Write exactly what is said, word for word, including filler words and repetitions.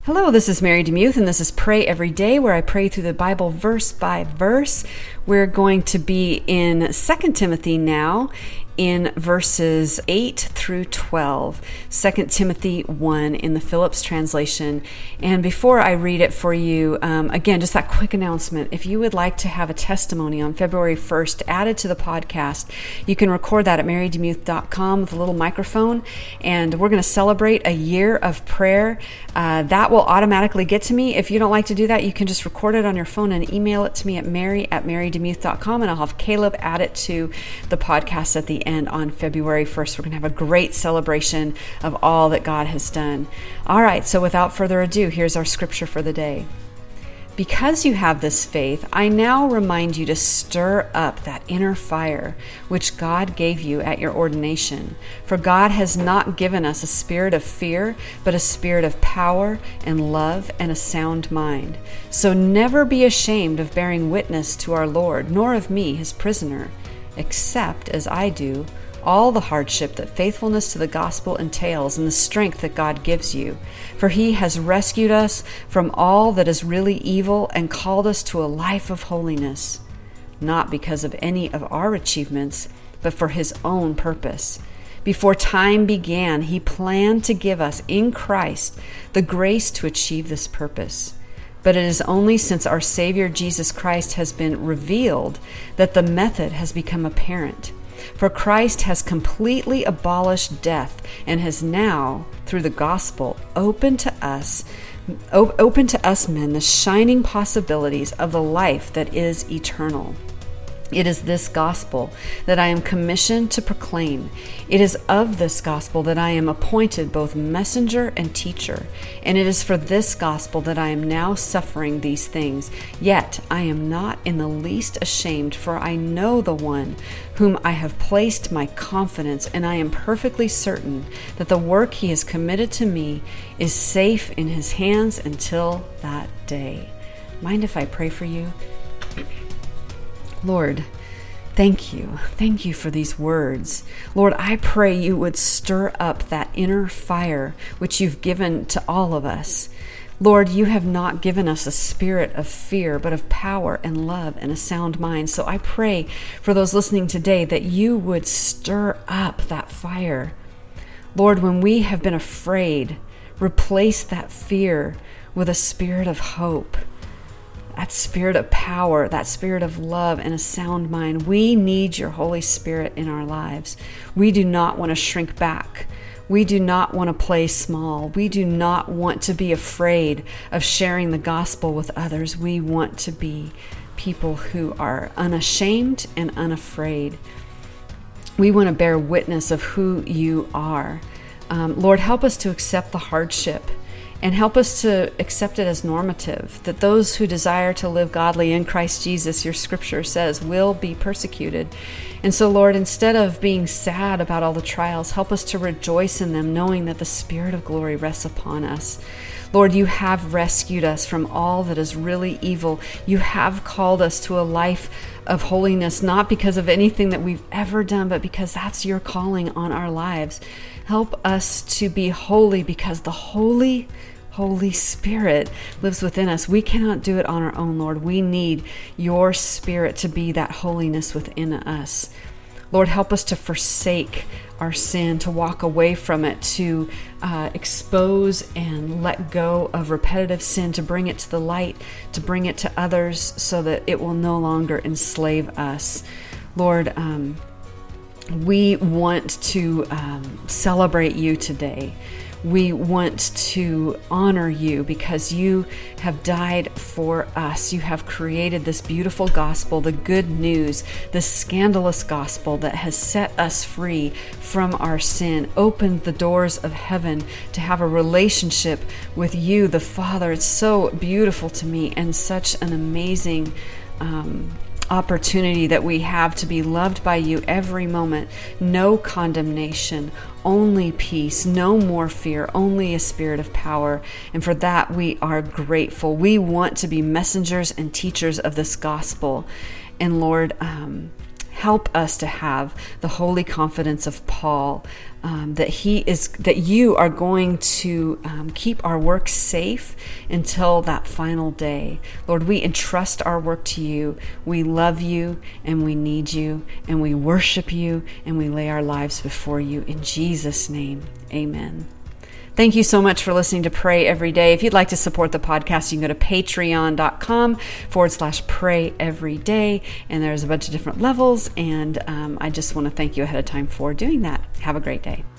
Hello, this is Mary DeMuth, and this is Pray Every Day, where I pray through the Bible verse by verse. We're going to be in Second Timothy now, in verses eight through twelve. Second Timothy one in the Phillips translation. And before I read it for you, um, again, just that quick announcement. If you would like to have a testimony on February first added to the podcast, you can record that at mary demuth dot com with a little microphone. And we're going to celebrate a year of prayer. Uh, that will automatically get to me. If you don't like to do that, you can just record it on your phone and email it to me at mary at mary demuth dot com, and I'll have Caleb add it to the podcast at the end on February first. We're going to have a great celebration of all that God has done. All right, so without further ado, here's our scripture for the day. Because you have this faith, I now remind you to stir up that inner fire which God gave you at your ordination. For God has not given us a spirit of fear, but a spirit of power and love and a sound mind. So never be ashamed of bearing witness to our Lord, nor of me, his prisoner, except as I do all the hardship that faithfulness to the gospel entails and the strength that God gives you. For he has rescued us from all that is really evil and called us to a life of holiness, not because of any of our achievements, but for his own purpose. Before time began, he planned to give us in Christ the grace to achieve this purpose. But it is only since our Savior Jesus Christ has been revealed that the method has become apparent. For Christ has completely abolished death and has now, through the gospel, opened to us, open to us men the shining possibilities of the life that is eternal. It is this gospel that I am commissioned to proclaim. It is of this gospel that I am appointed both messenger and teacher. And it is for this gospel that I am now suffering these things. Yet I am not in the least ashamed, for I know the one whom I have placed my confidence, and I am perfectly certain that the work he has committed to me is safe in his hands until that day. Mind if I pray for you? Lord, thank you. Thank you for these words. Lord, I pray you would stir up that inner fire which you've given to all of us. Lord, you have not given us a spirit of fear, but of power and love and a sound mind. So I pray for those listening today that you would stir up that fire. Lord, when we have been afraid, replace that fear with a spirit of hope. That spirit of power, that spirit of love and a sound mind. We need your Holy Spirit in our lives. We do not want to shrink back. We do not want to play small. We do not want to be afraid of sharing the gospel with others. We want to be people who are unashamed and unafraid. We want to bear witness of who you are. Um, Lord, help us to accept the hardship. And help us to accept it as normative, that those who desire to live godly in Christ Jesus, your scripture says, will be persecuted. And so, Lord, instead of being sad about all the trials, help us to rejoice in them, knowing that the Spirit of glory rests upon us. Lord, you have rescued us from all that is really evil. You have called us to a life of holiness, not because of anything that we've ever done, but because that's your calling on our lives. Help us to be holy because the Holy, Holy Spirit lives within us. We cannot do it on our own, Lord. We need your Spirit to be that holiness within us. Lord, help us to forsake our sin, to walk away from it, to uh, expose and let go of repetitive sin, to bring it to the light, to bring it to others so that it will no longer enslave us. Lord, um, we want to um, celebrate you today. We want to honor you because you have died for us. You have created this beautiful gospel, the good news, the scandalous gospel that has set us free from our sin, opened the doors of heaven to have a relationship with you, the Father. It's so beautiful to me and such an amazing um opportunity that we have to be loved by you every moment. No condemnation, only peace, no more fear, only a spirit of power. And for that, we are grateful. We want to be messengers and teachers of this gospel. And Lord, um, help us to have the holy confidence of Paul, um, that he is, that you are going to um, keep our work safe until that final day. Lord, we entrust our work to you. We love you and we need you and we worship you and we lay our lives before you. In Jesus' name, amen. Thank you so much for listening to Pray Every Day. If you'd like to support the podcast, you can go to patreon.com forward slash pray every day. And there's a bunch of different levels. And um, I just want to thank you ahead of time for doing that. Have a great day.